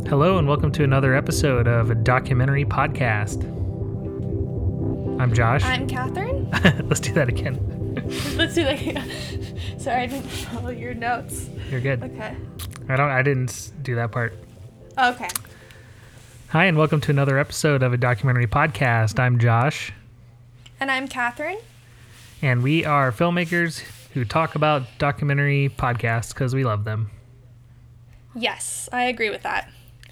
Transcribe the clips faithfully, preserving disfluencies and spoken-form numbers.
Hello and welcome to another episode of a documentary podcast. I'm Josh. I'm Catherine. Let's do that again. Let's do that again. Sorry, I didn't follow your notes. You're good. Okay. I don't. I didn't do that part. Okay. Hi and welcome to another episode of a documentary podcast. I'm Josh. And I'm Catherine. And we are filmmakers who talk about documentary podcasts because we love them. Yes, I agree with that.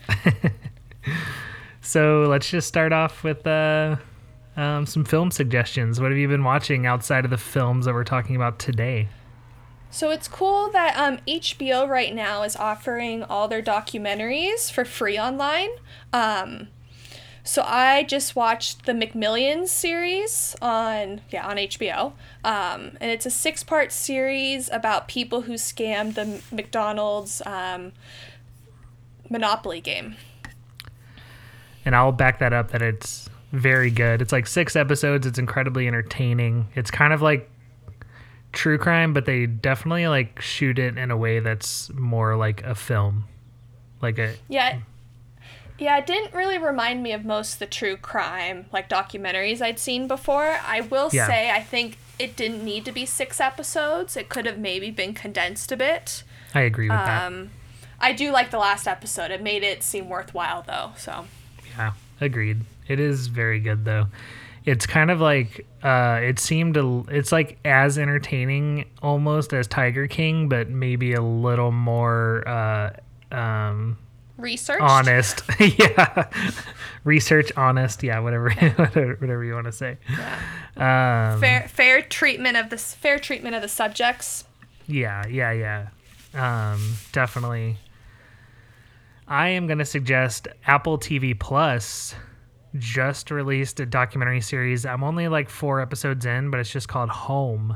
So let's just start off with uh, um, some film suggestions. What have you been watching outside of the films that we're talking about today? So it's cool that um, H B O right now is offering all their documentaries for free online. Um, so I just watched the McMillions series on yeah on H B O, um, and it's a six-part series about people who scammed the McDonald's um, Monopoly game. And I'll back that up that it's very good. It's like six episodes. It's incredibly entertaining. It's kind of like true crime, but they definitely like shoot it in a way that's more like a film. Like a Yeah. Yeah, it didn't really remind me of most of the true crime like documentaries I'd seen before. I will Yeah. say I think it didn't need to be six episodes. It could have maybe been condensed a bit. I agree with Um I do like the last episode. It made it seem worthwhile though, so that. Yeah, agreed. It is very good though. It's kind of like uh it seemed to it's like as entertaining almost as Tiger King, but maybe a little more uh um research. honest. Yeah. Research, honest, yeah, whatever whatever, whatever you want to say. Yeah. Um Fair fair treatment of the fair treatment of the subjects. Yeah, yeah, yeah. Um definitely. I am going to suggest Apple T V Plus just released a documentary series. I'm only like four episodes in, but it's just called Home.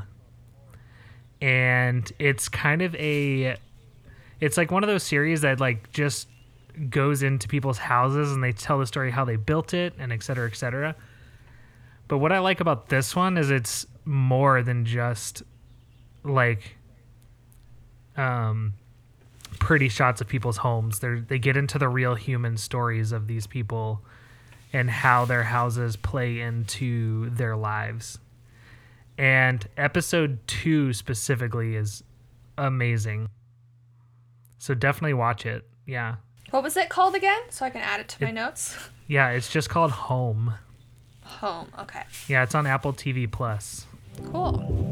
And it's kind of a, it's like one of those series that like just goes into people's houses and they tell the story how they built it and et cetera, et cetera. But what I like about this one is it's more than just like, um, pretty shots of people's homes. They they get into the real human stories of these people and how their houses play into their lives. And episode two specifically is amazing. So definitely watch it. Yeah. What was it called again? So I can add it to my It- notes. Yeah, it's just called Home. Home. Okay. Yeah, it's on Apple T V Plus. Cool.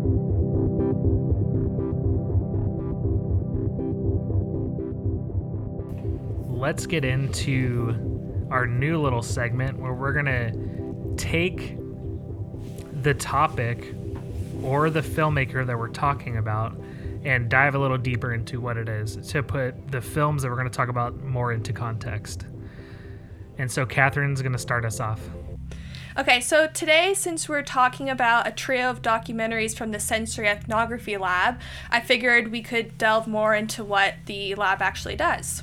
Let's get into our new little segment where we're going to take the topic or the filmmaker that we're talking about and dive a little deeper into what it is to put the films that we're going to talk about more into context. And so Catherine's going to start us off. Okay, so today, since we're talking about a trio of documentaries from the Sensory Ethnography Lab, I figured we could delve more into what the lab actually does.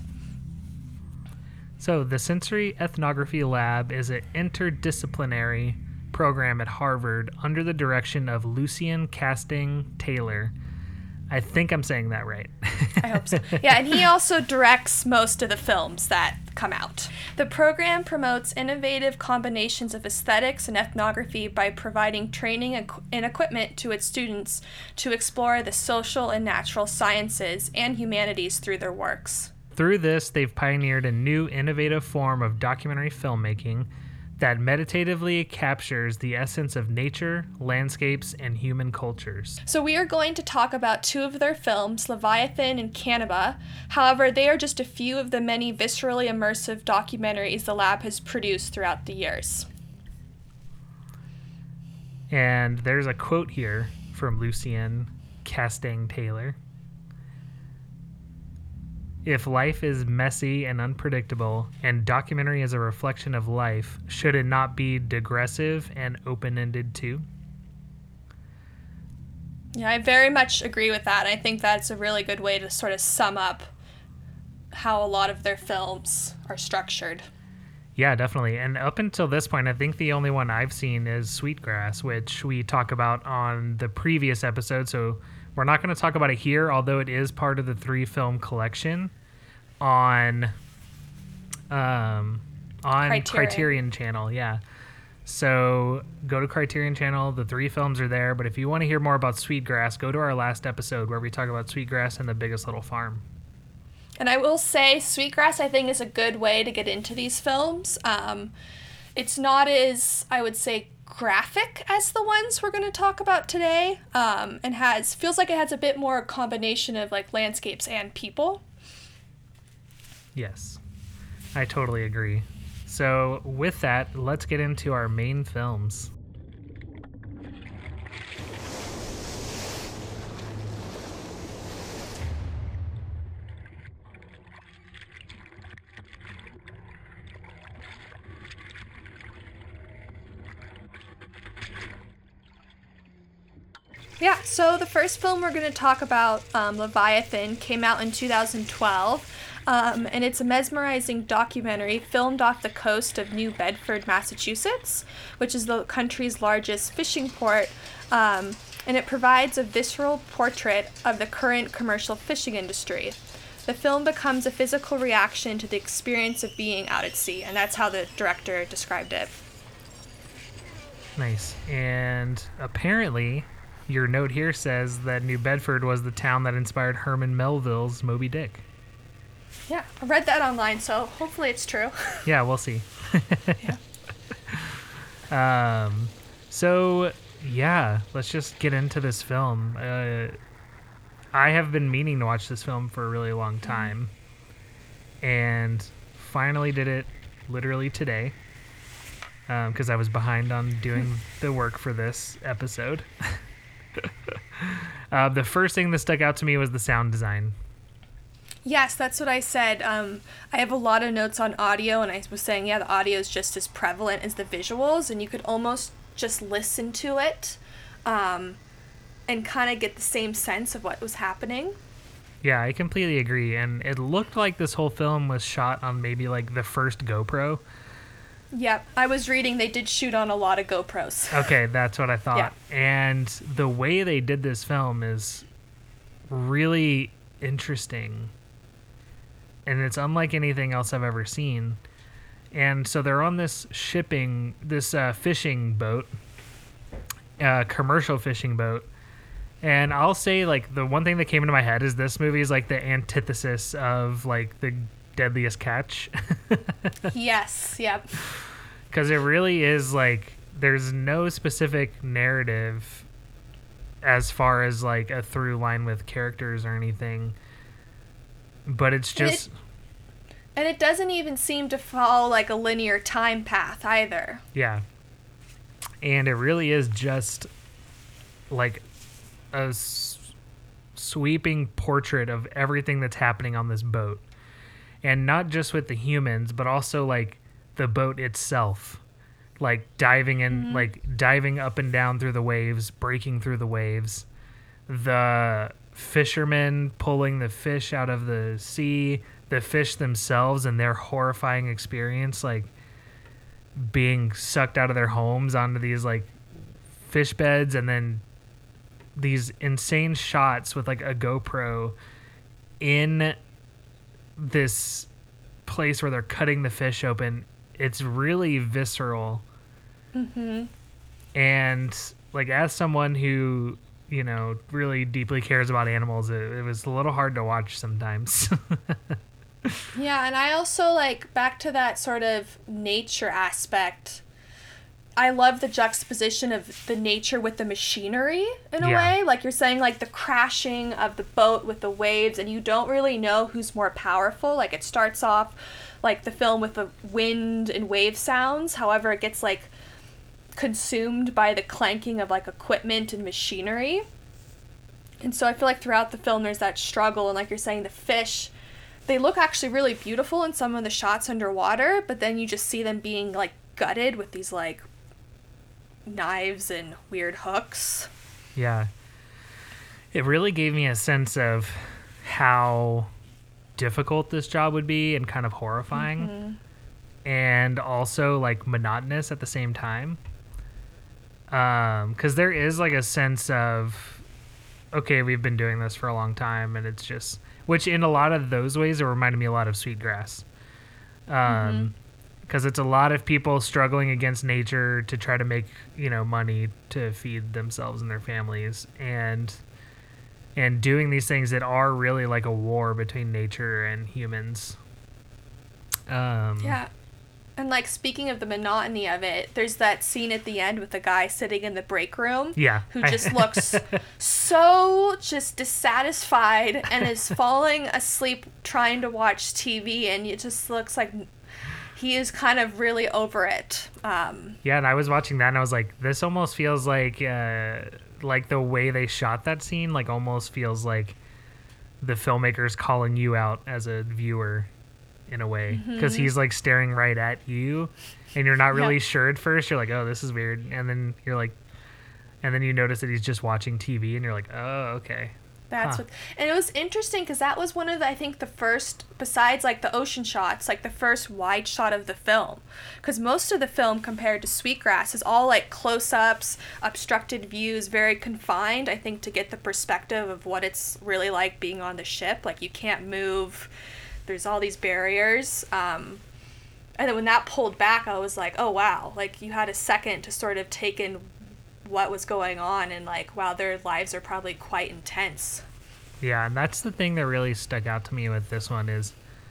So the Sensory Ethnography Lab is an interdisciplinary program at Harvard under the direction of Lucien Casting Taylor. I think I'm saying that right. I hope so. Yeah, and he also directs most of the films that come out. The program promotes innovative combinations of aesthetics and ethnography by providing training and equipment to its students to explore the social and natural sciences and humanities through their works. Through this, they've pioneered a new innovative form of documentary filmmaking that meditatively captures the essence of nature, landscapes, and human cultures. So we are going to talk about two of their films, Leviathan and Cannibal. However, they are just a few of the many viscerally immersive documentaries the lab has produced throughout the years. And there's a quote here from Lucien Casting Taylor. If life is messy and unpredictable, and documentary is a reflection of life, should it not be digressive and open-ended too? Yeah, I very much agree with that. I think that's a really good way to sort of sum up how a lot of their films are structured. Yeah, definitely. And up until this point, I think the only one I've seen is Sweetgrass, which we talk about on the previous episode. So we're not going to talk about it here, although it is part of the three film collection on um, on Criterion. Criterion Channel. Yeah. So go to Criterion Channel. The three films are there. But if you want to hear more about Sweetgrass, go to our last episode where we talk about Sweetgrass and The Biggest Little Farm. And I will say, Sweetgrass, I think, is a good way to get into these films. Um, it's not as, I would say, graphic as the ones we're going to talk about today, um, and has feels like it has a bit more combination of like landscapes and people. Yes, I totally agree. So with that, let's get into our main films. Yeah, so the first film we're going to talk about, um, Leviathan, came out in two thousand twelve. Um, and it's a mesmerizing documentary filmed off the coast of New Bedford, Massachusetts, which is the country's largest fishing port, um, and it provides a visceral portrait of the current commercial fishing industry. The film becomes a physical reaction to the experience of being out at sea, and that's how the director described it. Nice. And apparently, your note here says that New Bedford was the town that inspired Herman Melville's Moby Dick. Yeah, I read that online, so hopefully it's true. Yeah, we'll see. yeah. Um, so, yeah, let's just get into this film. Uh, I have been meaning to watch this film for a really long time, and finally did it literally today, because um, I was behind on doing the work for this episode. uh, the first thing that stuck out to me was the sound design. Yes, that's what I said. Um, I have a lot of notes on audio, and I was saying, yeah, the audio is just as prevalent as the visuals, and you could almost just listen to it um, and kind of get the same sense of what was happening. Yeah, I completely agree. And it looked like this whole film was shot on maybe like the first GoPro. Yep, I was reading they did shoot on a lot of GoPros. Okay, that's what I thought. Yeah. And the way they did this film is really interesting. And it's unlike anything else I've ever seen. And so they're on this shipping, this uh, fishing boat, uh, commercial fishing boat. And I'll say, like, the one thing that came into my head is this movie is like the antithesis of like The Deadliest Catch. Yes, yep. Because it really is like, there's no specific narrative as far as like a through line with characters or anything. But it's just... And it, and it doesn't even seem to follow, like, a linear time path, either. Yeah. And it really is just, like, a s- sweeping portrait of everything that's happening on this boat. And not just with the humans, but also, like, the boat itself. Like, diving in, mm-hmm. like, diving up and down through the waves, breaking through the waves. The... fishermen pulling the fish out of the sea, the fish themselves and their horrifying experience, like being sucked out of their homes onto these like fish beds, and then these insane shots with like a GoPro in this place where they're cutting the fish open. It's really visceral. Mm-hmm. And like, as someone who, you know, really deeply cares about animals, it, it was a little hard to watch sometimes. Yeah, and I also, like, back to that sort of nature aspect, I love the juxtaposition of the nature with the machinery, in a yeah. way. Like, you're saying, like, the crashing of the boat with the waves, and you don't really know who's more powerful. Like, it starts off, like, the film with the wind and wave sounds. However, it gets, like, consumed by the clanking of like equipment and machinery. And so I feel like throughout the film there's that struggle, and like you're saying, the fish, they look actually really beautiful in some of the shots underwater, but then you just see them being like gutted with these like knives and weird hooks. Yeah. It really gave me a sense of how difficult this job would be, and kind of horrifying. Mm-hmm. And also like monotonous at the same time. Um, because there is like a sense of, okay, we've been doing this for a long time, and it's just, which in a lot of those ways, it reminded me a lot of Sweetgrass. Um, because it's a lot of people struggling against nature to try to make, you know, money to feed themselves and their families, and and doing these things that are really like a war between nature and humans. Um, Yeah. And like speaking of the monotony of it, there's that scene at the end with the guy sitting in the break room. Yeah. Who just looks so just dissatisfied and is falling asleep trying to watch T V, and it just looks like he is kind of really over it. Um, yeah, and I was watching that and I was like, this almost feels like uh, like the way they shot that scene, like almost feels like the filmmakers calling you out as a viewer in a way, because Mm-hmm. he's like staring right at you and you're not really Yep. sure at first. You're like, oh, this is weird, and then you're like, and then you notice that he's just watching T V and you're like, oh, okay. That's Huh. what, and it was interesting because that was one of the, I think the first, besides like the ocean shots, like the first wide shot of the film, because most of the film compared to Sweetgrass is all like close-ups, obstructed views, very confined, I think, to get the perspective of what it's really like being on the ship. Like you can't move, there's all these barriers, um, and then when that pulled back, I was like, oh wow, like you had a second to sort of take in what was going on, and like, wow, their lives are probably quite intense. Yeah, and that's the thing that really stuck out to me with this one is,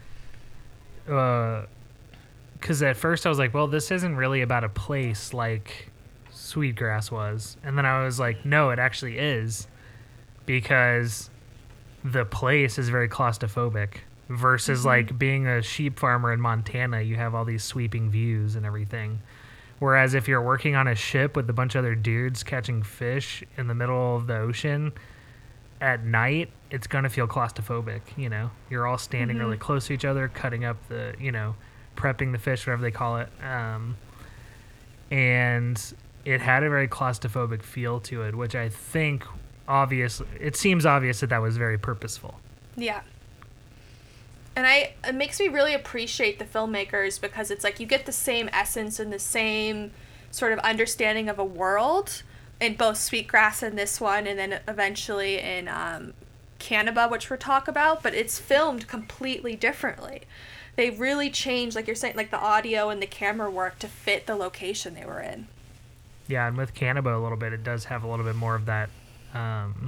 uh, because at first I was like, well, this isn't really about a place like Sweetgrass was, and then I was like, no, it actually is, because the place is very claustrophobic versus Mm-hmm. like being a sheep farmer in Montana, you have all these sweeping views and everything. Whereas if you're working on a ship with a bunch of other dudes catching fish in the middle of the ocean at night, it's going to feel claustrophobic, you know? You're all standing Mm-hmm. really close to each other, cutting up the, you know, prepping the fish, whatever they call it. Um, and it had a very claustrophobic feel to it, which I think obviously, it seems obvious that that was very purposeful. Yeah. And I it makes me really appreciate the filmmakers, because it's like you get the same essence and the same sort of understanding of a world in both Sweetgrass and this one, and then eventually in um, Cannibal, which we'll talk about, but it's filmed completely differently. They really changed, like you're saying, like the audio and the camera work to fit the location they were in. Yeah, and with Cannibal a little bit, it does have a little bit more of that. Um,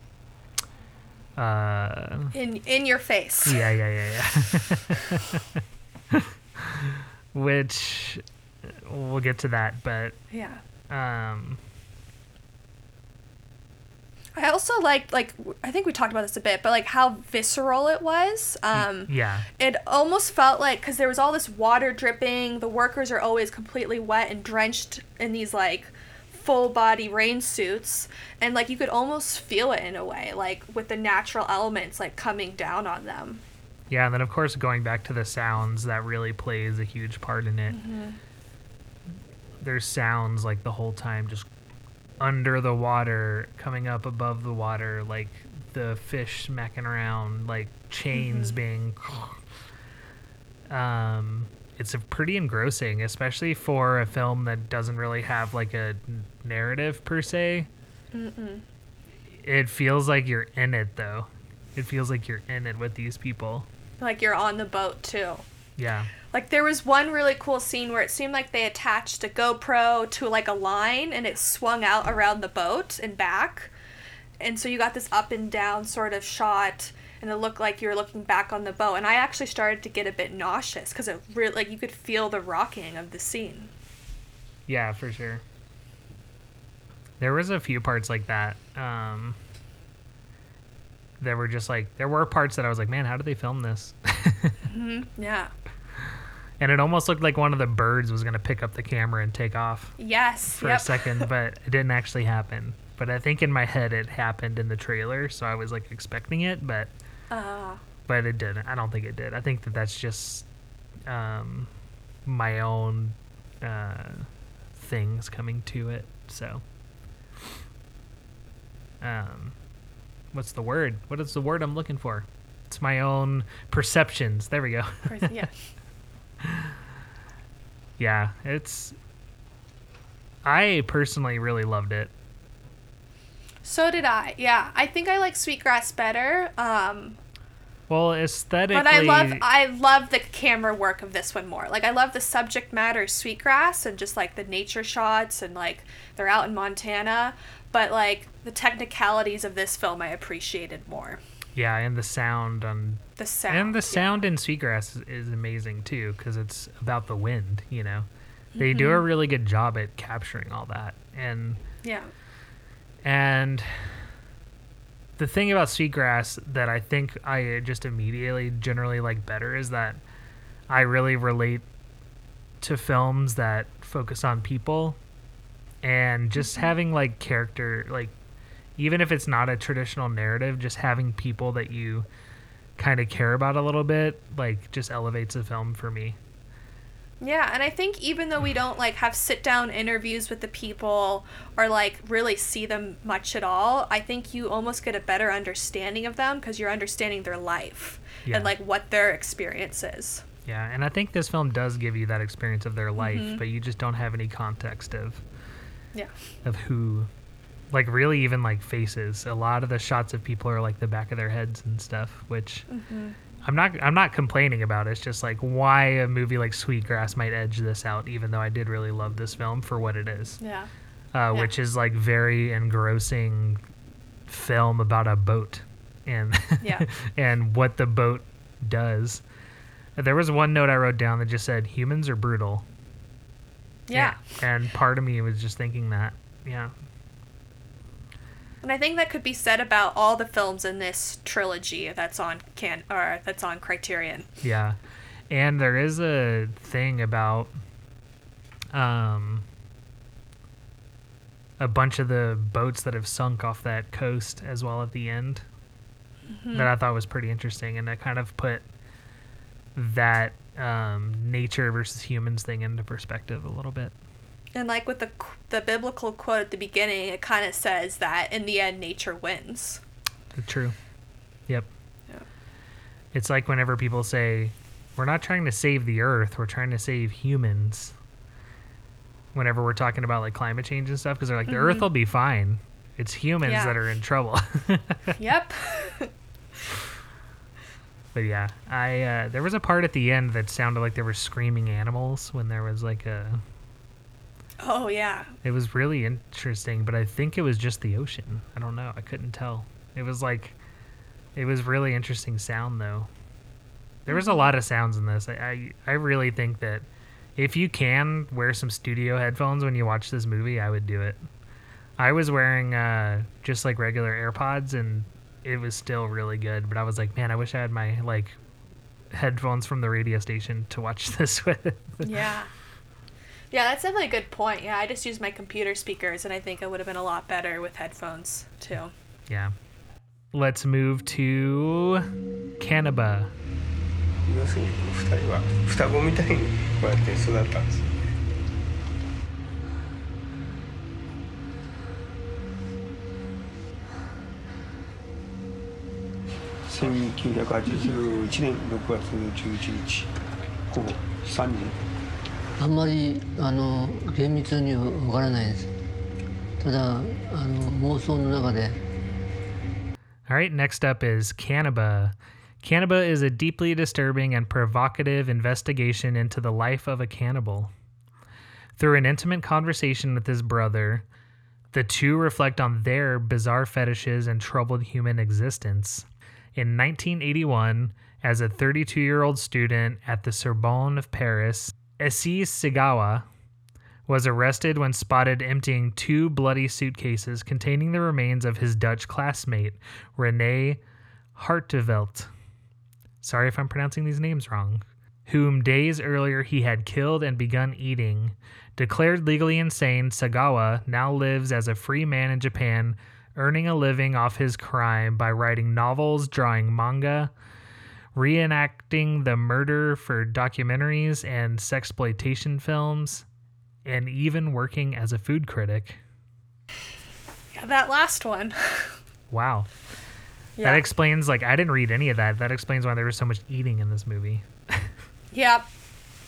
uh, In in your face. yeah, yeah, yeah, yeah. Which we'll get to that, but Yeah. um, I also liked, like, I think we talked about this a bit, but like how visceral it was. Um, yeah, it almost felt like, because there was all this water dripping, the workers are always completely wet and drenched in these like full body rain suits, and like you could almost feel it in a way, like with the natural elements like coming down on them. yeah, and then of course going back to the sounds, that really plays a huge part in it. Mm-hmm. There's sounds like the whole time, just under the water, coming up above the water, like the fish smacking around, like chains Mm-hmm. being. Um, it's a pretty engrossing, especially for a film that doesn't really have like a narrative per se. Mm-mm. It feels like you're in it, though. It feels like you're in it with these people. Like you're on the boat too. Yeah. Like there was one really cool scene where it seemed like they attached a GoPro to like a line and it swung out around the boat and back. And so you got this up and down sort of shot, and it looked like you were looking back on the boat. And I actually started to get a bit nauseous because it really, like, you could feel the rocking of the scene. Yeah, for sure. There was a few parts like that. Um, there were just like, there were parts that I was like, man, how did they film this? Hmm. Yeah. And it almost looked like one of the birds was going to pick up the camera and take off Yes. for Yep. a second, but it didn't actually happen. But I think in my head it happened in the trailer, so I was like expecting it, but Uh, but it didn't. I don't think it did. I think that that's just um, my own uh, things coming to it. So, um, what's the word? What is the word I'm looking for? It's my own perceptions. There we go. yeah. Yeah, it's. I personally really loved it. So did I. Yeah. I think I like Sweetgrass better. Um, Well, aesthetically, But I love I love the camera work of this one more. Like I love the subject matter of Sweetgrass and just like the nature shots and like they're out in Montana, but like the technicalities of this film I appreciated more. yeah, and the sound on The sound. and the yeah. sound in Sweetgrass is, is amazing too, because it's about the wind. You know, they do a really good job at capturing all that, and Yeah. and the thing about Sweetgrass that I think I just immediately generally like better is that I really relate to films that focus on people, and just having like character, like even if it's not a traditional narrative, just having people that you kind of care about a little bit, like just elevates a film for me. Yeah, and I think even though we don't like have sit down interviews with the people or like really see them much at all, I think you almost get a better understanding of them because you're understanding their life Yeah. and like what their experience is. Yeah, and I think this film does give you that experience of their life, but you just don't have any context of Yeah. of who, like really even like faces. A lot of the shots of people are like the back of their heads and stuff, which I'm not I'm not complaining about. It's just like why a movie like Sweetgrass might edge this out, even though I did really love this film for what it is, Yeah. uh, which is like very engrossing film about a boat and Yeah. and what the boat does. There was one note I wrote down that just said humans are brutal. Yeah. And part of me was just thinking that. Yeah. And I think that could be said about all the films in this trilogy that's on can or that's on Criterion. Yeah. And there is a thing about um a bunch of the boats that have sunk off that coast as well at the end that I thought was pretty interesting, and that kind of put that um, nature versus humans thing into perspective a little bit. And like with the the biblical quote at the beginning, it kind of says that in the end nature wins. True. Yep. Yeah. It's like whenever people say, we're not trying to save the earth, we're trying to save humans. Whenever we're talking about like climate change and stuff, because they're like, the earth will be fine. It's humans Yeah. that are in trouble. Yep. But yeah, I uh, there was a part at the end that sounded like there were screaming animals when there was like a... Oh yeah. It was really interesting, but I think it was just the ocean. I don't know. I couldn't tell. It was like... It was really interesting sound, though. There was a lot of sounds in this. I, I, I really think that if you can wear some studio headphones when you watch this movie, I would do it. I was wearing uh, just like regular AirPods, and it was still really good. But I was like, man, I wish I had my like headphones from the radio station to watch this with. Yeah. Yeah, that's definitely a good point. Yeah, I just used my computer speakers, and I think it would have been a lot better with headphones too. Yeah. Let's move to Cannibal. 要するにふたりは双子みたいにこうやって育ったんです。せんきゅうひゃくはちじゅういちねんろくがつじゅういちにち、ほぼさんにん。 あんまりあの厳密にはわからないです。ただあの妄想の中で。 All right, next up is Cannibal. Cannibal is a deeply disturbing and provocative investigation into the life of a cannibal. Through an intimate conversation with his brother, the two reflect on their bizarre fetishes and troubled human existence. In nineteen eighty-one, as a thirty-two-year-old student at the Sorbonne of Paris, Assis Segawa was arrested when spotted emptying two bloody suitcases containing the remains of his Dutch classmate, René Hartevelt. Sorry if I'm pronouncing these names wrong. Whom days earlier he had killed and begun eating. Declared legally insane, Segawa now lives as a free man in Japan, earning a living off his crime by writing novels, drawing manga, reenacting the murder for documentaries and sexploitation films, and even working as a food critic. Yeah, that last one. Wow. Yeah. That explains, like, I didn't read any of that. That explains why there was so much eating in this movie. Yep.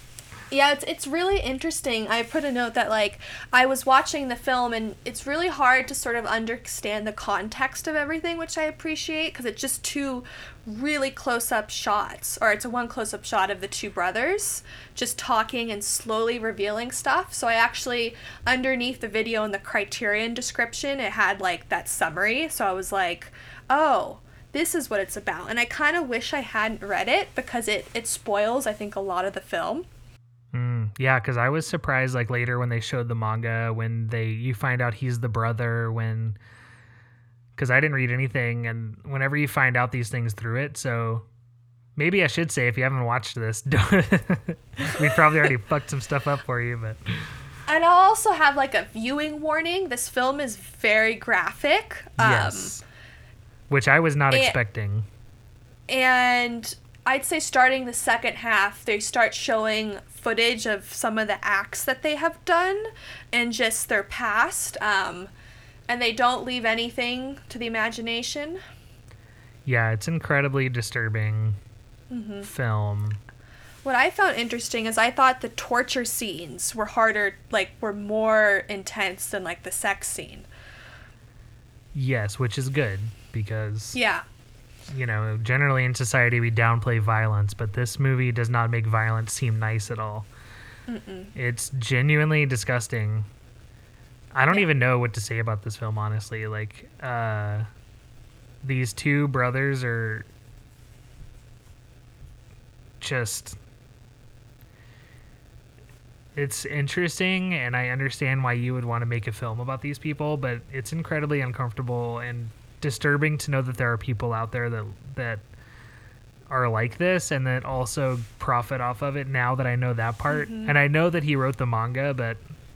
Yeah, it's it's really interesting. I put a note that like I was watching the film and it's really hard to sort of understand the context of everything, which I appreciate because it's just two really close-up shots, or it's a one close-up shot of the two brothers just talking and slowly revealing stuff. So I actually, underneath the video in the Criterion description, it had like that summary. So I was like, oh, this is what it's about. And I kind of wish I hadn't read it because it it spoils, I think, a lot of the film. Mm, yeah, because I was surprised, like, later when they showed the manga, when they you find out he's the brother, when... Because I didn't read anything, and whenever you find out these things through it, so... Maybe I should say, if you haven't watched this, don't, we probably already fucked some stuff up for you, but... And I'll also have, like, a viewing warning. This film is very graphic. Yes. Um, Which I was not and, expecting. And... I'd say starting the second half, they start showing footage of some of the acts that they have done and just their past. Um, and they don't leave anything to the imagination. Yeah, it's incredibly disturbing mm-hmm. film. What I found interesting is I thought the torture scenes were harder, like, were more intense than, like, the sex scene. Yes, which is good because... Yeah. You know, generally in society we downplay violence, but this movie does not make violence seem nice at all. Mm-mm. It's genuinely disgusting. I don't yeah. even know what to say about this film, honestly. Like, uh, these two brothers are just... It's interesting, and I understand why you would want to make a film about these people, but it's incredibly uncomfortable and disturbing to know that there are people out there that that are like this and that also profit off of it now that I know that part. Mm-hmm. And I know that he wrote the manga, but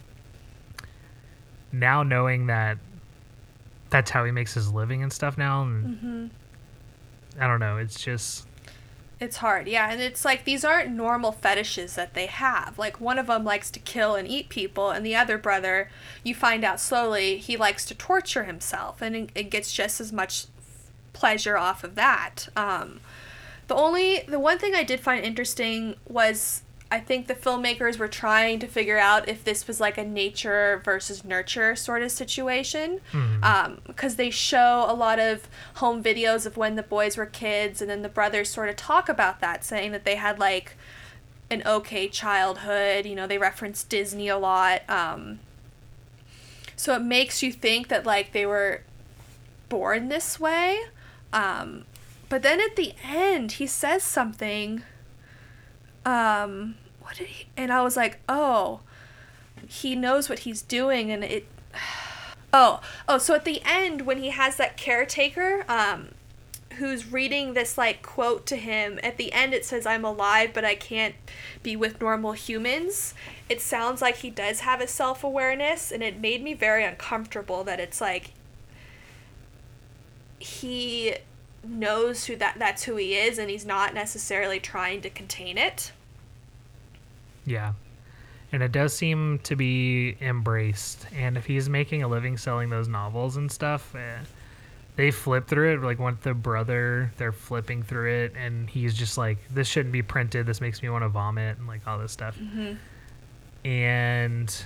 now knowing that that's how he makes his living and stuff now, and mm-hmm. I don't know, it's just... It's hard, yeah, and it's like these aren't normal fetishes that they have. Like, one of them likes to kill and eat people, and the other brother, you find out slowly, he likes to torture himself, and it gets just as much pleasure off of that. Um, the only, the one thing I did find interesting was, I think the filmmakers were trying to figure out if this was like a nature versus nurture sort of situation. Mm. Um, because they show a lot of home videos of when the boys were kids, and then the brothers sort of talk about that, saying that they had like an okay childhood. You know, they reference Disney a lot. Um, so it makes you think that like they were born this way. Um, but then at the end, he says something. Um, what did he, and I was like, oh, he knows what he's doing, and it, oh, oh, so at the end, when he has that caretaker, um, who's reading this, like, quote to him, at the end it says, I'm alive, but I can't be with normal humans. It sounds like he does have a self-awareness, and it made me very uncomfortable that it's like, he knows who that that's who he is, and he's not necessarily trying to contain it. Yeah. And it does seem to be embraced. And if he's making a living selling those novels and stuff, eh, they flip through it. Like, when the brother, they're flipping through it, and he's just like, this shouldn't be printed. This makes me want to vomit, and like all this stuff. Mm-hmm. And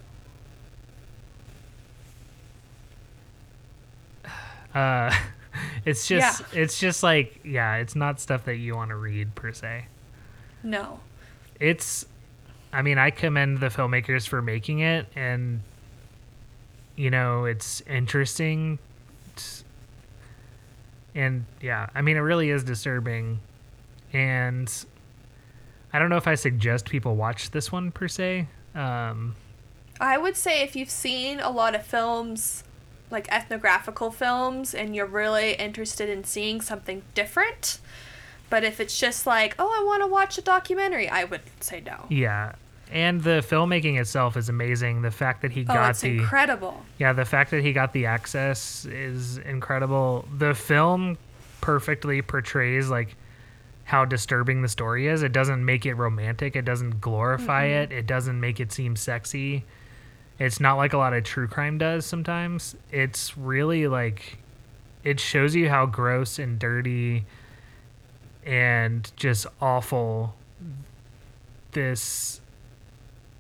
uh, it's just, yeah. it's just like, yeah, it's not stuff that you want to read per se. No. It's, I mean, I commend the filmmakers for making it, and, you know, it's interesting. It's, and, yeah, I mean, it really is disturbing. And I don't know if I suggest people watch this one, per se. Um, I would say if you've seen a lot of films, like ethnographical films, and you're really interested in seeing something different, but if it's just like, oh, I want to watch a documentary, I would say no. Yeah. And the filmmaking itself is amazing. The fact that he oh, got it's the incredible. Yeah, the fact that he got the access is incredible. The film perfectly portrays like how disturbing the story is. It doesn't make it romantic. It doesn't glorify mm-hmm. it. It doesn't make it seem sexy. It's not like a lot of true crime does sometimes. It's really like, it shows you how gross and dirty and just awful this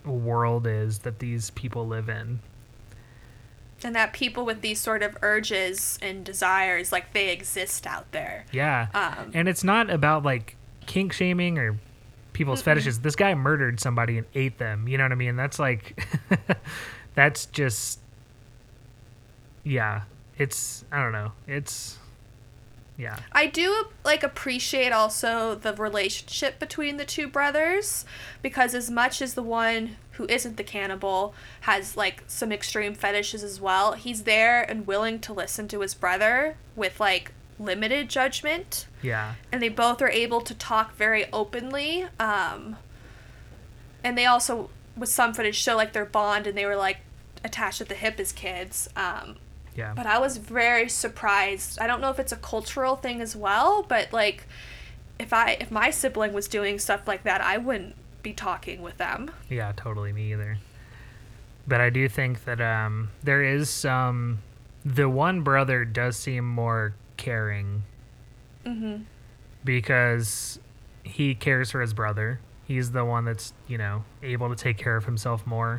world is that these people live in. And that people with these sort of urges and desires, like, they exist out there. Yeah. Um, and it's not about like kink shaming or people's mm-mm. fetishes. This guy murdered somebody and ate them. You know what I mean? That's like, that's just, yeah. It's, I don't know. It's, yeah. I do, like, appreciate also the relationship between the two brothers, because as much as the one who isn't the cannibal has, like, some extreme fetishes as well, he's there and willing to listen to his brother with, like, limited judgment. Yeah. And they both are able to talk very openly. Um, and they also, with some footage, show, like, their bond, and they were, like, attached at the hip as kids. Um, yeah. But I was very surprised. I don't know if it's a cultural thing as well, but, like, if I if my sibling was doing stuff like that, I wouldn't be talking with them. Yeah, totally. Me either. But I do think that um, there is some... The one brother does seem more caring. Mm-hmm. Because he cares for his brother. He's the one that's, you know, able to take care of himself more.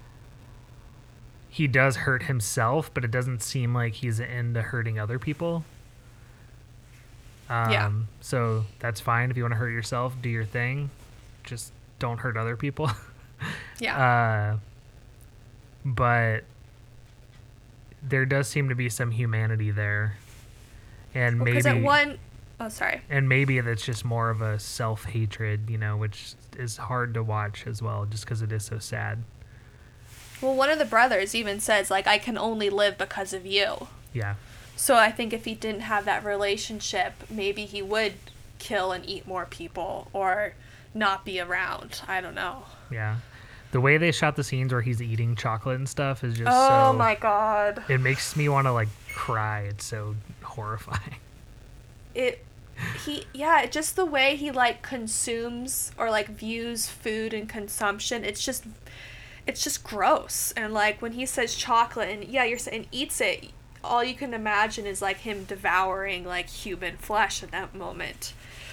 He does hurt himself, but it doesn't seem like he's into hurting other people. Um, yeah. So that's fine. If you want to hurt yourself, do your thing. Just don't hurt other people. Yeah. Uh, but there does seem to be some humanity there. And well, maybe... at one... Oh, sorry. And maybe that's just more of a self-hatred, you know, which is hard to watch as well, just because it is so sad. Well, one of the brothers even says, like, I can only live because of you. Yeah. So I think if he didn't have that relationship, maybe he would kill and eat more people or not be around. I don't know. Yeah. The way they shot the scenes where he's eating chocolate and stuff is just oh so... my God. It makes me want to, like, cry. It's so horrifying. It... He... Yeah, just the way he, like, consumes or, like, views food and consumption, it's just... It's just gross. And, like, when he says chocolate and, yeah, you're saying eats it, all you can imagine is, like, him devouring, like, human flesh at that moment.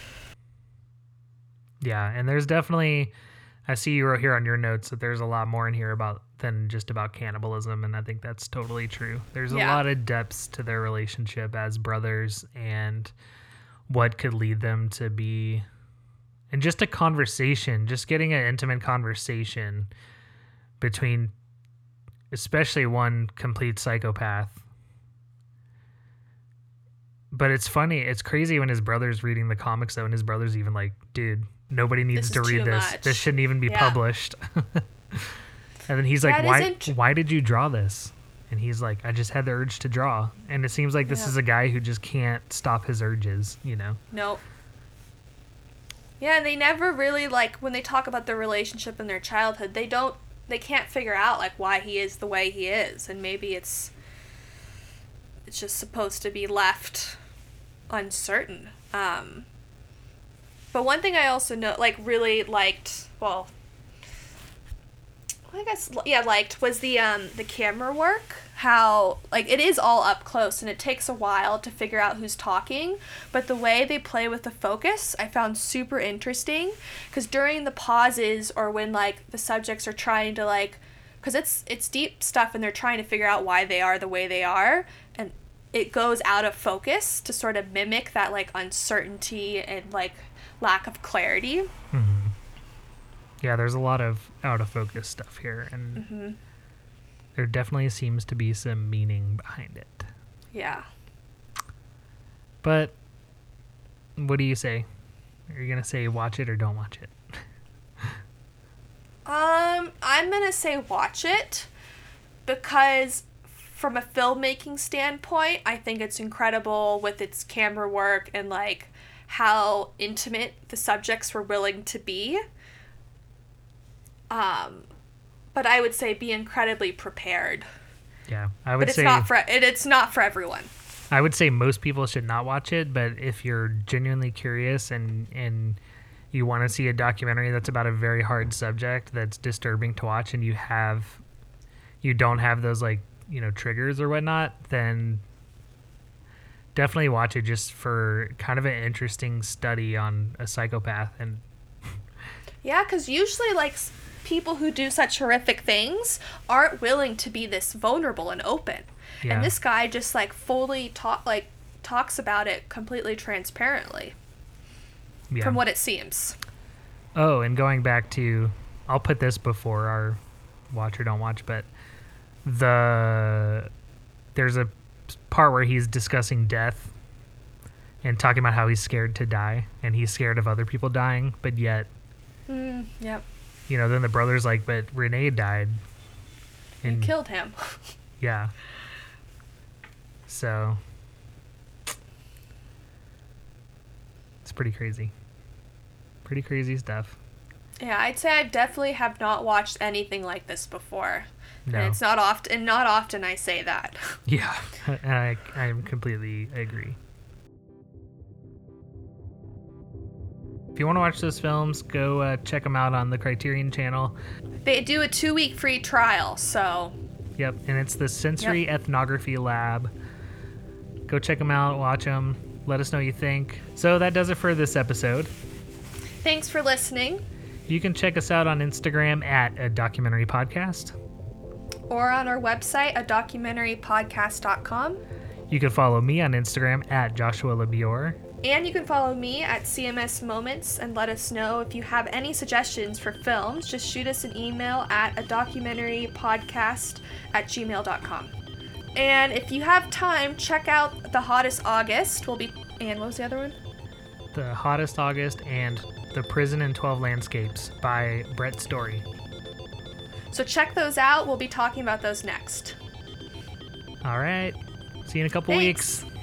Yeah, and there's definitely... I see you wrote here on your notes that there's a lot more in here about than just about cannibalism, and I think that's totally true. There's a yeah. lot of depths to their relationship as brothers and what could lead them to be... And just a conversation, just getting an intimate conversation... between especially one complete psychopath. But it's funny, it's crazy when his brother's reading the comics though, and his brother's even like, dude, nobody needs to read this. Much. This shouldn't even be yeah. published. And then he's like, that why isn't... why did you draw this? And he's like, I just had the urge to draw. And it seems like this yeah. is a guy who just can't stop his urges, you know? Nope. Yeah, and they never really, like, when they talk about their relationship in their childhood, they don't they can't figure out, like, why he is the way he is. And maybe it's it's just supposed to be left uncertain. Um, but one thing I also know, like, really liked, well, I guess, yeah, liked was the um the camera work. How, like, it is all up close and it takes a while to figure out who's talking, but the way they play with the focus I found super interesting, because during the pauses or when, like, the subjects are trying to, like, because it's it's deep stuff and they're trying to figure out why they are the way they are, and it goes out of focus to sort of mimic that, like, uncertainty and, like, lack of clarity. Mm-hmm. Yeah, there's a lot of out of focus stuff here, and mm-hmm. there definitely seems to be some meaning behind it. Yeah. But what do you say? Are you going to say watch it or don't watch it? um, I'm going to say watch it because from a filmmaking standpoint, I think it's incredible with its camera work and, like, how intimate the subjects were willing to be. Um, but I would say be incredibly prepared. Yeah, I would but it's say not for it, it's not for everyone. I would say most people should not watch it, but if you're genuinely curious and and you want to see a documentary that's about a very hard subject that's disturbing to watch, and you have you don't have those, like, you know, triggers or whatnot, then definitely watch it just for kind of an interesting study on a psychopath. And yeah, because usually, like, people who do such horrific things aren't willing to be this vulnerable and open. Yeah. And this guy just like fully talk like talks about it completely transparently. Yeah. From what it seems. Oh, and going back to, I'll put this before our watch or don't watch, but the there's a part where he's discussing death and talking about how he's scared to die and he's scared of other people dying, but yet, Mm, yep. you know, then the brother's like, but Renee died. You killed him. Yeah. So it's pretty crazy. Pretty crazy stuff. Yeah, I'd say I definitely have not watched anything like this before. No. And it's not often, and not often I say that. Yeah, I I completely agree. If you want to watch those films, go uh, check them out on the Criterion Channel. They do a two-week free trial, so Yep, and it's the Sensory Ethnography Lab. Go check them out, watch them, let us know what you think. So that does it for this episode. thanks for listening. You can check us out on Instagram at a documentary podcast. Or on our website, a documentary podcast dot com. You can follow me on Instagram at Joshua LeBior. And you can follow me at C M S Moments and let us know if you have any suggestions for films. Just shoot us an email at a documentary podcast at gmail dot com. And if you have time, check out The Hottest August. We'll be and what was the other one? The Hottest August and The Prison in twelve Landscapes by Brett Story. So check those out. We'll be talking about those next. All right. See you in a couple Thanks. weeks.